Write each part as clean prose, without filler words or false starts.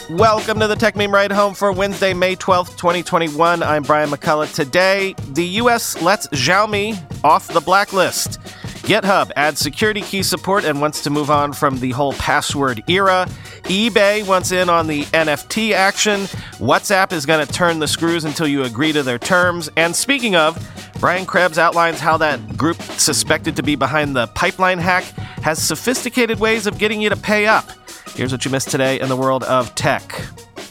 Welcome to the Tech Meme Ride Home for Wednesday, May 12th, 2021. I'm Brian McCullough. Today, the U.S. lets Xiaomi off the blacklist. GitHub adds security key support and wants to move on from the whole password era. eBay wants in on the NFT action. WhatsApp is going to turn the screws until you agree to their terms. And speaking of, Brian Krebs outlines how that group suspected to be behind the pipeline hack has sophisticated ways of getting you to pay up. Here's what you missed today in the world of tech.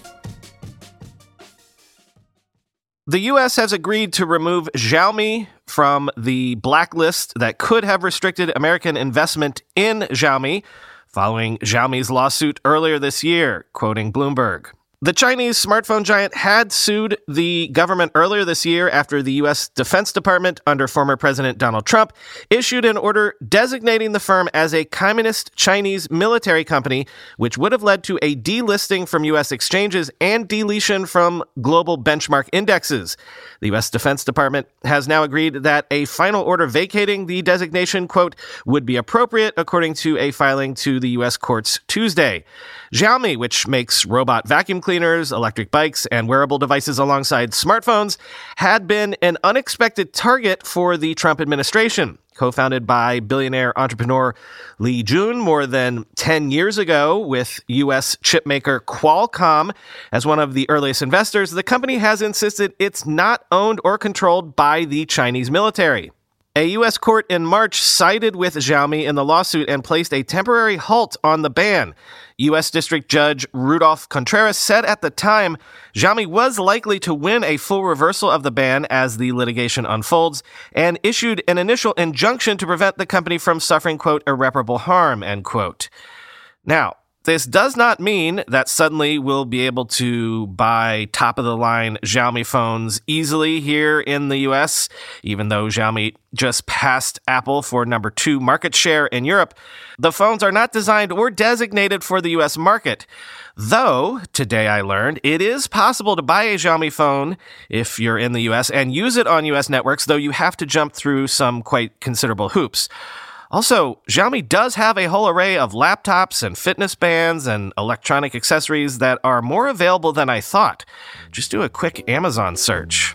The U.S. has agreed to remove Xiaomi from the blacklist that could have restricted American investment in Xiaomi following Xiaomi's lawsuit earlier this year, quoting Bloomberg. The Chinese smartphone giant had sued the government earlier this year after the U.S. Defense Department, under former President Donald Trump, issued an order designating the firm as a communist Chinese military company, which would have led to a delisting from U.S. exchanges and deletion from global benchmark indexes. The U.S. Defense Department has now agreed that a final order vacating the designation, quote, would be appropriate, according to a filing to the U.S. courts Tuesday. Xiaomi, which makes robot vacuum cleaners, electric bikes, and wearable devices alongside smartphones, had been an unexpected target for the Trump administration. Co-founded by billionaire entrepreneur Li Jun more than 10 years ago with U.S. chipmaker Qualcomm as one of the earliest investors, the company has insisted it's not owned or controlled by the Chinese military. A U.S. court in March sided with Xiaomi in the lawsuit and placed a temporary halt on the ban. U.S. District Judge Rudolph Contreras said at the time Xiaomi was likely to win a full reversal of the ban as the litigation unfolds, and issued an initial injunction to prevent the company from suffering, quote, irreparable harm, end quote. Now, this does not mean that suddenly we'll be able to buy top-of-the-line Xiaomi phones easily here in the U.S., even though Xiaomi just passed Apple for number 2 market share in Europe. The phones are not designed or designated for the U.S. market. Though, today I learned, it is possible to buy a Xiaomi phone if you're in the U.S. and use it on U.S. networks, though you have to jump through some quite considerable hoops. Also, Xiaomi does have a whole array of laptops and fitness bands and electronic accessories that are more available than I thought. Just do a quick Amazon search.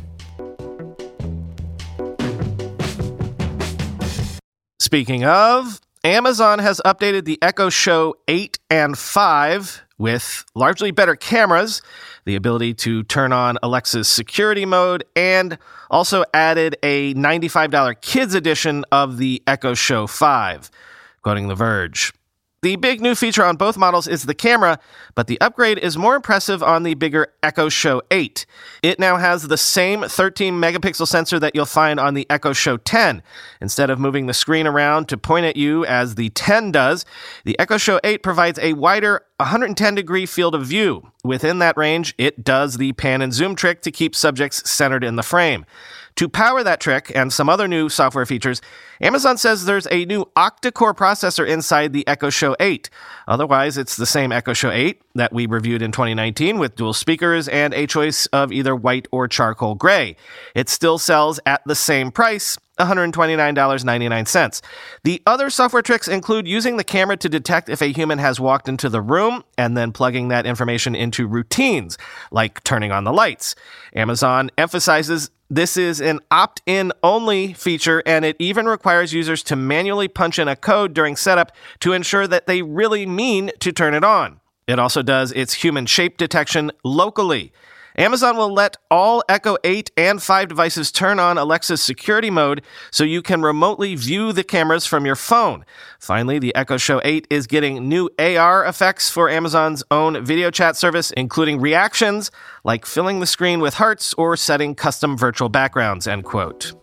Speaking of, Amazon has updated the Echo Show 8 and 5 with largely better cameras, the ability to turn on Alexa's security mode, and also added a $95 kids edition of the Echo Show 5, quoting The Verge. The big new feature on both models is the camera, but the upgrade is more impressive on the bigger Echo Show 8. It now has the same 13-megapixel sensor that you'll find on the Echo Show 10. Instead of moving the screen around to point at you as the 10 does, the Echo Show 8 provides a wider 110-degree field of view. Within that range, it does the pan and zoom trick to keep subjects centered in the frame. To power that trick and some other new software features, Amazon says there's a new octa-core processor inside the Echo Show 8. Otherwise, it's the same Echo Show 8 that we reviewed in 2019 with dual speakers and a choice of either white or charcoal gray. It still sells at the same price, $129.99. The other software tricks include using the camera to detect if a human has walked into the room and then plugging that information into routines, like turning on the lights. Amazon emphasizes this is an opt-in only feature, and it even requires users to manually punch in a code during setup to ensure that they really mean to turn it on. It also does its human shape detection locally. Amazon will let all Echo 8 and 5 devices turn on Alexa's security mode so you can remotely view the cameras from your phone. Finally, the Echo Show 8 is getting new AR effects for Amazon's own video chat service, including reactions like filling the screen with hearts or setting custom virtual backgrounds, end quote.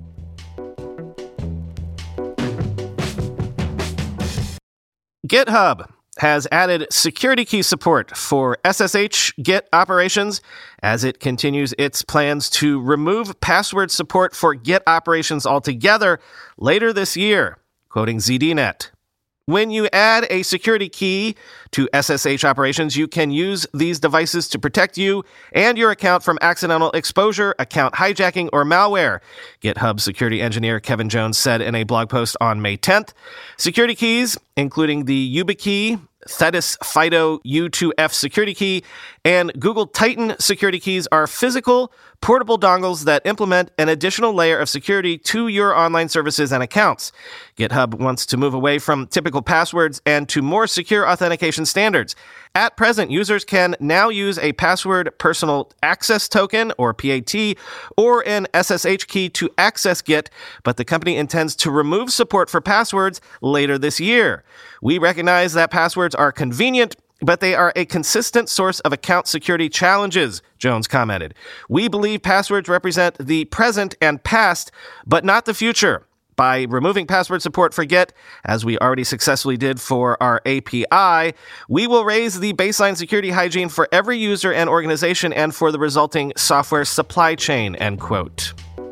GitHub has added security key support for SSH Git operations as it continues its plans to remove password support for Git operations altogether later this year, quoting ZDNet. When you add a security key to SSH operations, you can use these devices to protect you and your account from accidental exposure, account hijacking, or malware, GitHub security engineer Kevin Jones said in a blog post on May 10th. Security keys, including the YubiKey, Thetis FIDO U2F security key and Google Titan security keys are physical, portable dongles that implement an additional layer of security to your online services and accounts. GitHub wants to move away from typical passwords and to more secure authentication standards. At present, users can now use a password personal access token, or PAT, or an SSH key to access Git, but the company intends to remove support for passwords later this year. We recognize that passwords are convenient, but they are a consistent source of account security challenges, Jones commented. We believe passwords represent the present and past, but not the future. By removing password support for Git, as we already successfully did for our API, we will raise the baseline security hygiene for every user and organization and for the resulting software supply chain, end quote.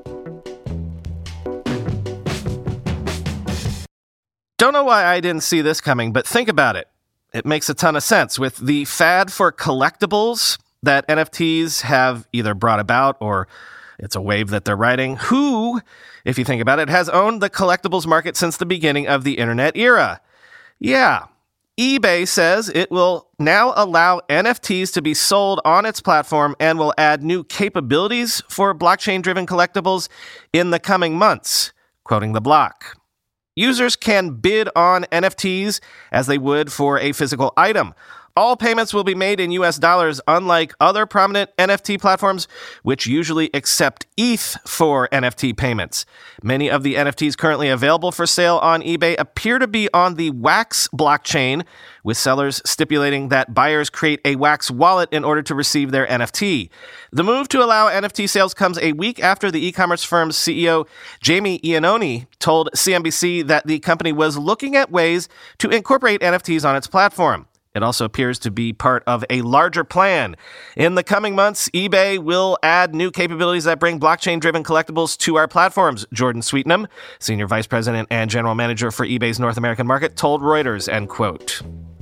Don't know why I didn't see this coming, but think about it. It makes a ton of sense. With the fad for collectibles that NFTs have either brought about or it's a wave that they're riding, who, if you think about it, has owned the collectibles market since the beginning of the internet era? Yeah, eBay says it will now allow NFTs to be sold on its platform and will add new capabilities for blockchain-driven collectibles in the coming months, quoting The Block. Users can bid on NFTs as they would for a physical item. All payments will be made in US dollars, unlike other prominent NFT platforms, which usually accept ETH for NFT payments. Many of the NFTs currently available for sale on eBay appear to be on the Wax blockchain, with sellers stipulating that buyers create a Wax wallet in order to receive their NFT. The move to allow NFT sales comes a week after the e-commerce firm's CEO, Jamie Iannone, told CNBC that the company was looking at ways to incorporate NFTs on its platform. It also appears to be part of a larger plan. In the coming months, eBay will add new capabilities that bring blockchain-driven collectibles to our platforms, Jordan Sweetnam, Senior Vice President and General Manager for eBay's North American market, told Reuters, end quote.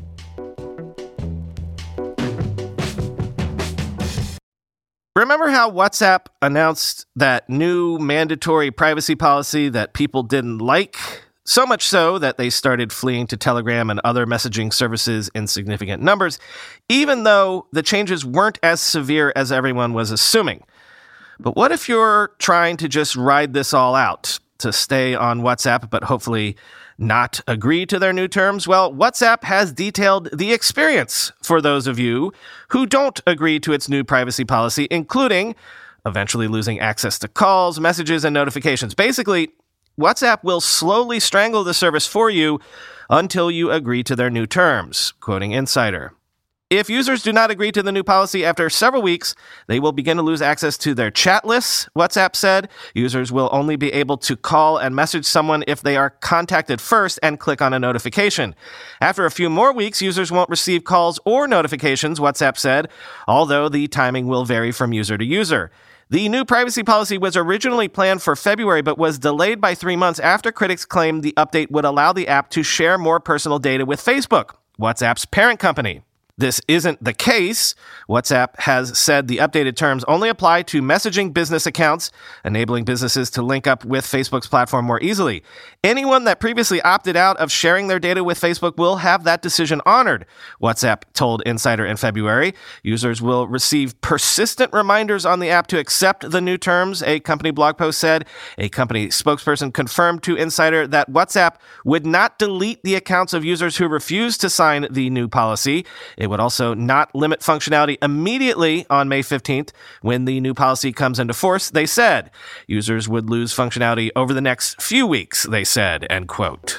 Remember how WhatsApp announced that new mandatory privacy policy that people didn't like? So much so that they started fleeing to Telegram and other messaging services in significant numbers, even though the changes weren't as severe as everyone was assuming. But what if you're trying to just ride this all out, to stay on WhatsApp, but hopefully not agree to their new terms? Well, WhatsApp has detailed the experience for those of you who don't agree to its new privacy policy, including eventually losing access to calls, messages, and notifications. Basically, WhatsApp will slowly strangle the service for you until you agree to their new terms, quoting Insider. If users do not agree to the new policy after several weeks, they will begin to lose access to their chat lists, WhatsApp said. Users will only be able to call and message someone if they are contacted first and click on a notification. After a few more weeks, users won't receive calls or notifications, WhatsApp said, although the timing will vary from user to user. The new privacy policy was originally planned for February, but was delayed by 3 months after critics claimed the update would allow the app to share more personal data with Facebook, WhatsApp's parent company. This isn't the case. WhatsApp has said the updated terms only apply to messaging business accounts, enabling businesses to link up with Facebook's platform more easily. Anyone that previously opted out of sharing their data with Facebook will have that decision honored, WhatsApp told Insider in February. Users will receive persistent reminders on the app to accept the new terms, a company blog post said. A company spokesperson confirmed to Insider that WhatsApp would not delete the accounts of users who refused to sign the new policy. It would also not limit functionality immediately on May 15th. When the new policy comes into force, they said. Users would lose functionality over the next few weeks, they said, end quote.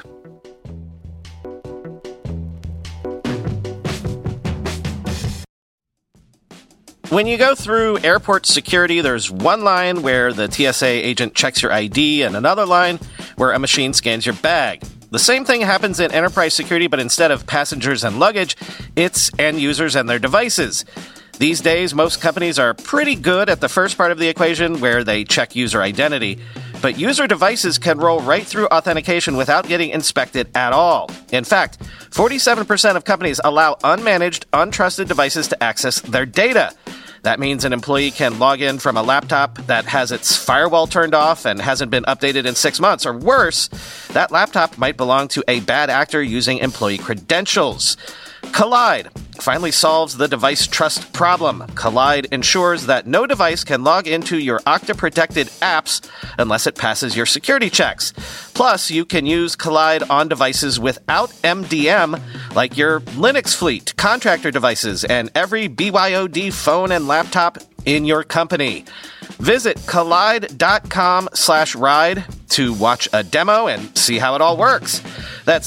When you go through airport security, there's one line where the TSA agent checks your ID and another line where a machine scans your bag. The same thing happens in enterprise security, but instead of passengers and luggage, it's end users and their devices. These days, most companies are pretty good at the first part of the equation where they check user identity, but user devices can roll right through authentication without getting inspected at all. In fact, 47% of companies allow unmanaged, untrusted devices to access their data. That means an employee can log in from a laptop that has its firewall turned off and hasn't been updated in 6 months. Or worse, that laptop might belong to a bad actor using employee credentials. Kolide finally solves the device trust problem. Kolide ensures that no device can log into your Okta-protected apps unless it passes your security checks. Plus, you can use Kolide on devices without MDM, like your Linux fleet, contractor devices, and every BYOD phone and laptop in your company. Visit kolide.com/ride to watch a demo and see how it all works. That's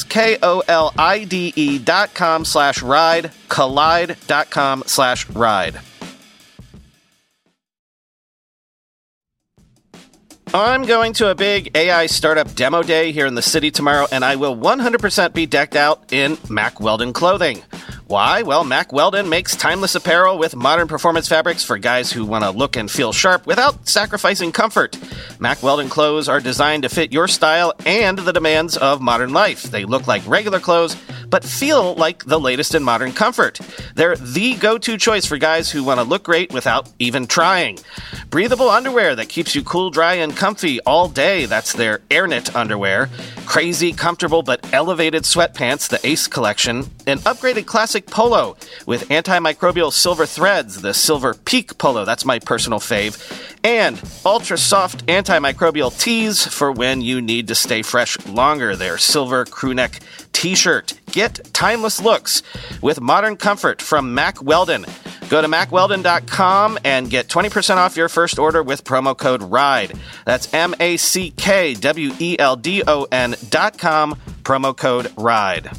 KOLIDE.com/ride, kolide.com/ride. I'm going to a big AI startup demo day here in the city tomorrow, and I will 100% be decked out in Mack Weldon clothing. Why? Well, Mack Weldon makes timeless apparel with modern performance fabrics for guys who want to look and feel sharp without sacrificing comfort. Mack Weldon clothes are designed to fit your style and the demands of modern life. They look like regular clothes, but feel like the latest in modern comfort. They're the go-to choice for guys who want to look great without even trying. Breathable underwear that keeps you cool, dry, and comfy all day. That's their AirKnit underwear. Crazy, comfortable, but elevated sweatpants, the Ace collection. An upgraded classic polo with antimicrobial silver threads, the Silver Peak polo. That's my personal fave. And ultra-soft antimicrobial tees for when you need to stay fresh longer. Their silver crewneck t-shirt. Get timeless looks with modern comfort from Mack Weldon. Go to MackWeldon.com and get 20% off your first order with promo code RIDE. That's MackWeldon.com, promo code RIDE.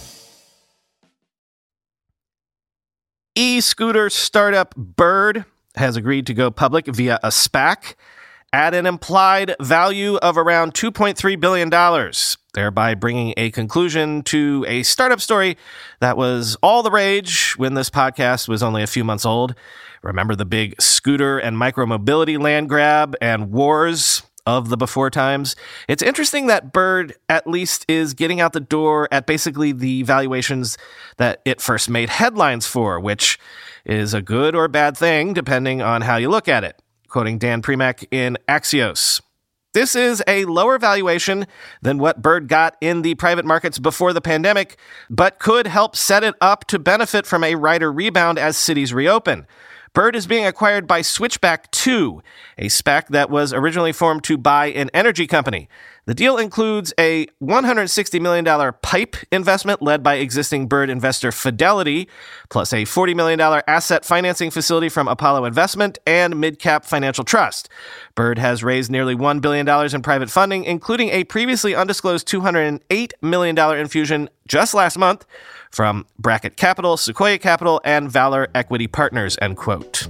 E-scooter startup Bird has agreed to go public via a SPAC at an implied value of around $2.3 billion, thereby bringing a conclusion to a startup story that was all the rage when this podcast was only a few months old. Remember the big scooter and micromobility land grab and wars of the before times? It's interesting that Bird at least is getting out the door at basically the valuations that it first made headlines for, which is a good or bad thing depending on how you look at it. Quoting Dan Primack in Axios. This is a lower valuation than what Bird got in the private markets before the pandemic, but could help set it up to benefit from a rider rebound as cities reopen. Bird is being acquired by Switchback 2, a SPAC that was originally formed to buy an energy company. The deal includes a $160 million PIPE investment led by existing Bird investor Fidelity, plus a $40 million asset financing facility from Apollo Investment and MidCap Financial Trust. Bird has raised nearly $1 billion in private funding, including a previously undisclosed $208 million infusion just last month from Bracket Capital, Sequoia Capital, and Valor Equity Partners, end quote.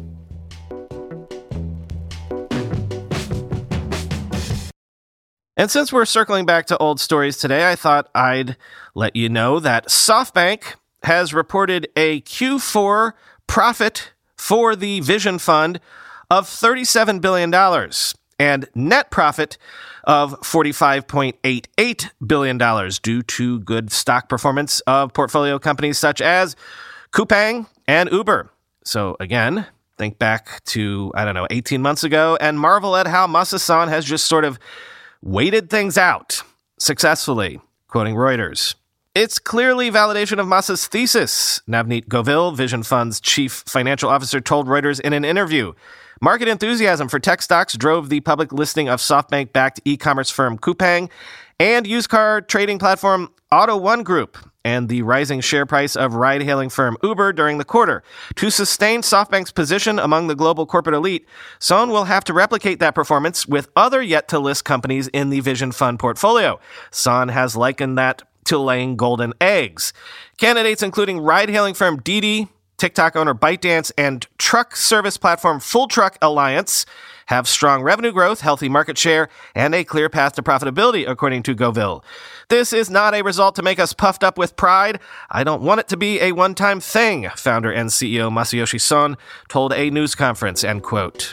And since we're circling back to old stories today, I thought I'd let you know that SoftBank has reported a Q4 profit for the Vision Fund of $37 billion and net profit of $45.88 billion due to good stock performance of portfolio companies such as Coupang and Uber. So again, think back to, 18 months ago and marvel at how Masa-san has just sort of waited things out successfully, quoting Reuters. It's clearly validation of Masa's thesis, Navneet Govil, Vision Fund's chief financial officer, told Reuters in an interview. Market enthusiasm for tech stocks drove the public listing of SoftBank-backed e-commerce firm Coupang and used car trading platform Auto1 Group and the rising share price of ride-hailing firm Uber during the quarter. To sustain SoftBank's position among the global corporate elite, Son will have to replicate that performance with other yet-to-list companies in the Vision Fund portfolio. Son has likened that to laying golden eggs. Candidates including ride-hailing firm Didi, TikTok owner ByteDance, and truck service platform Full Truck Alliance have strong revenue growth, healthy market share, and a clear path to profitability, according to Govil. This is not a result to make us puffed up with pride. I don't want it to be a one-time thing, founder and CEO Masayoshi Son told a news conference, end quote.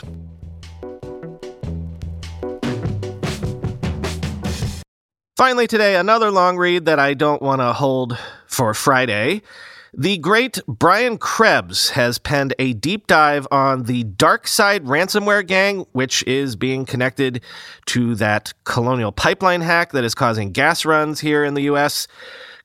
Finally today, another long read that I don't want to hold for Friday. The great Brian Krebs has penned a deep dive on the DarkSide ransomware gang, which is being connected to that Colonial Pipeline hack that is causing gas runs here in the U.S.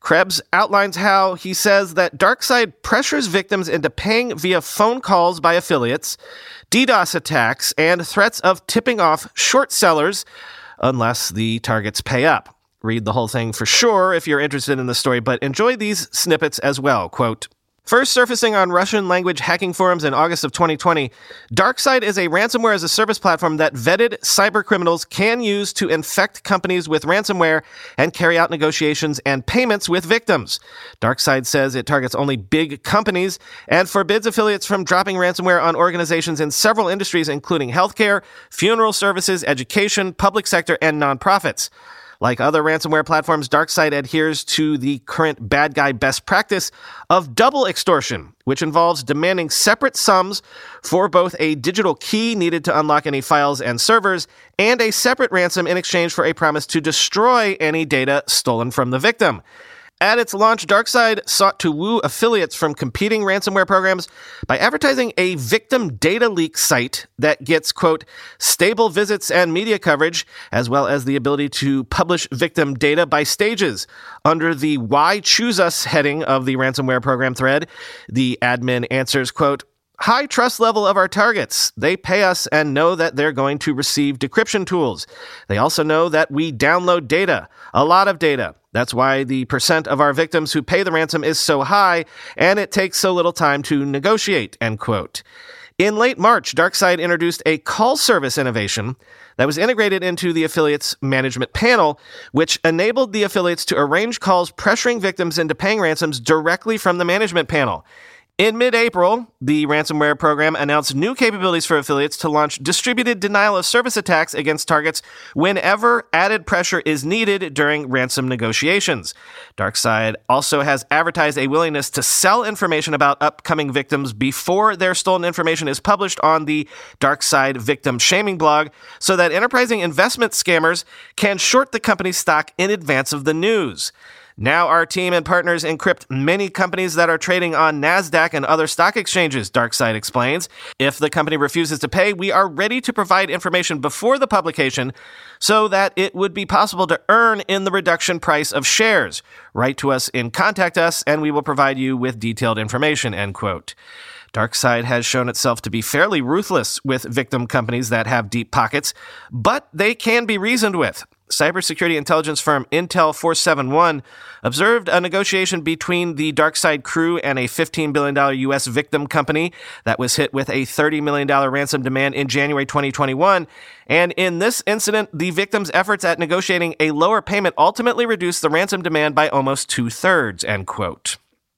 Krebs outlines how he says that DarkSide pressures victims into paying via phone calls by affiliates, DDoS attacks, and threats of tipping off short sellers unless the targets pay up. Read the whole thing for sure if you're interested in the story, but enjoy these snippets as well. Quote, first surfacing on Russian-language hacking forums in August of 2020, DarkSide is a ransomware-as-a-service platform that vetted cybercriminals can use to infect companies with ransomware and carry out negotiations and payments with victims. DarkSide says it targets only big companies and forbids affiliates from dropping ransomware on organizations in several industries, including healthcare, funeral services, education, public sector, and nonprofits. Like other ransomware platforms, DarkSide adheres to the current bad guy best practice of double extortion, which involves demanding separate sums for both a digital key needed to unlock any files and servers and a separate ransom in exchange for a promise to destroy any data stolen from the victim. At its launch, DarkSide sought to woo affiliates from competing ransomware programs by advertising a victim data leak site that gets, quote, stable visits and media coverage, as well as the ability to publish victim data by stages. Under the Why Choose Us heading of the ransomware program thread, the admin answers, quote, high trust level of our targets. They pay us and know that they're going to receive decryption tools. They also know that we download data, a lot of data. That's why the percent of our victims who pay the ransom is so high, and it takes so little time to negotiate, end quote. In late March, DarkSide introduced a call service innovation that was integrated into the affiliate's management panel, which enabled the affiliates to arrange calls pressuring victims into paying ransoms directly from the management panel. In mid-April, the ransomware program announced new capabilities for affiliates to launch distributed denial-of-service attacks against targets whenever added pressure is needed during ransom negotiations. DarkSide also has advertised a willingness to sell information about upcoming victims before their stolen information is published on the DarkSide victim shaming blog so that enterprising investment scammers can short the company's stock in advance of the news. Now our team and partners encrypt many companies that are trading on NASDAQ and other stock exchanges, DarkSide explains. If the company refuses to pay, we are ready to provide information before the publication so that it would be possible to earn in the reduction price of shares. Write to us and contact us, and we will provide you with detailed information, end quote. DarkSide has shown itself to be fairly ruthless with victim companies that have deep pockets, but they can be reasoned with. Cybersecurity intelligence firm Intel 471 observed a negotiation between the DarkSide crew and a $15 billion U.S. victim company that was hit with a $30 million ransom demand in January 2021. And in this incident, the victim's efforts at negotiating a lower payment ultimately reduced the ransom demand by almost 2/3, end quote.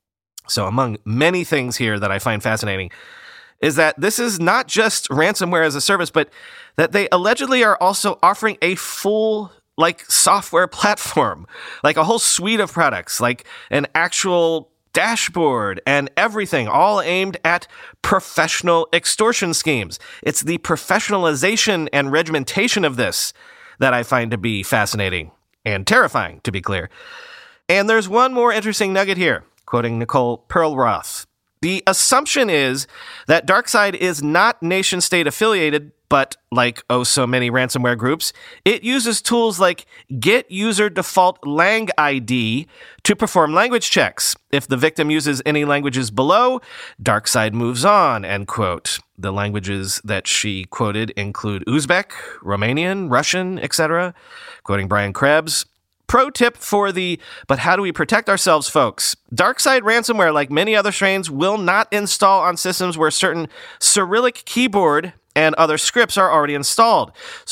So among many things here that I find fascinating is that this is not just ransomware as a service, but that they allegedly are also offering a full software platform, like a whole suite of products, like an actual dashboard and everything, all aimed at professional extortion schemes. It's the professionalization and regimentation of this that I find to be fascinating and terrifying, to be clear. And there's one more interesting nugget here, quoting Nicole Perlroth. The assumption is that DarkSide is not nation-state affiliated, but like so many ransomware groups, it uses tools like Get User Default Lang ID to perform language checks. If the victim uses any languages below, DarkSide moves on, end quote. The languages that she quoted include Uzbek, Romanian, Russian, etc. Quoting Brian Krebs. Pro tip for the "but how do we protect ourselves" folks. DarkSide ransomware, like many other strains, will not install on systems where certain Cyrillic keyboard and other scripts are already installed.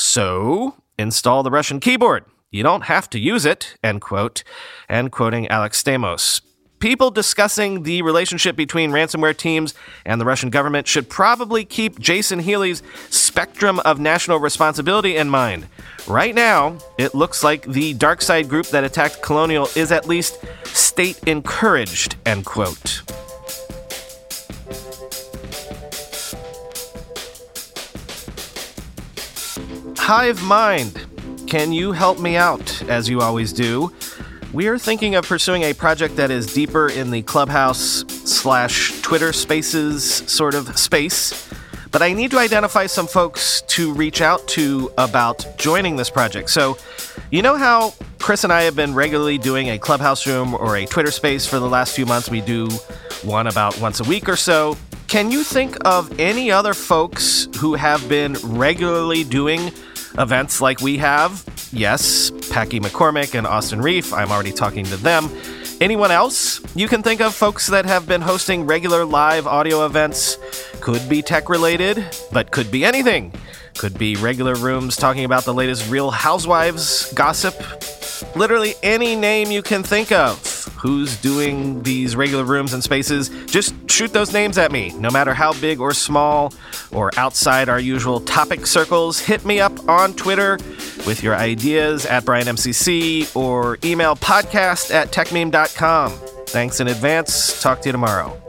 So, install the Russian keyboard. You don't have to use it, end quote. And quoting Alex Stamos. People discussing the relationship between ransomware teams and the Russian government should probably keep Jason Healy's spectrum of national responsibility in mind. Right now, it looks like the DarkSide group that attacked Colonial is at least state-encouraged, end quote. Hive Mind, can you help me out, as you always do? We're thinking of pursuing a project that is deeper in the Clubhouse/Twitter Spaces sort of space, but I need to identify some folks to reach out to about joining this project. So, you know how Chris and I have been regularly doing a Clubhouse room or a Twitter space for the last few months. We do one about once a week or so. Can you think of any other folks who have been regularly doing events like we have? Yes, Packy McCormick and Austin Reef. I'm already talking to them. Anyone else you can think of, folks that have been hosting regular live audio events? Could be tech-related, but could be anything. Could be regular rooms talking about the latest Real Housewives gossip. Literally any name you can think of. Who's doing these regular rooms and spaces? Just shoot those names at me. No matter how big or small or outside our usual topic circles, hit me up on Twitter with your ideas at BrianMCC or email podcast@techmeme.com. Thanks in advance. Talk to you tomorrow.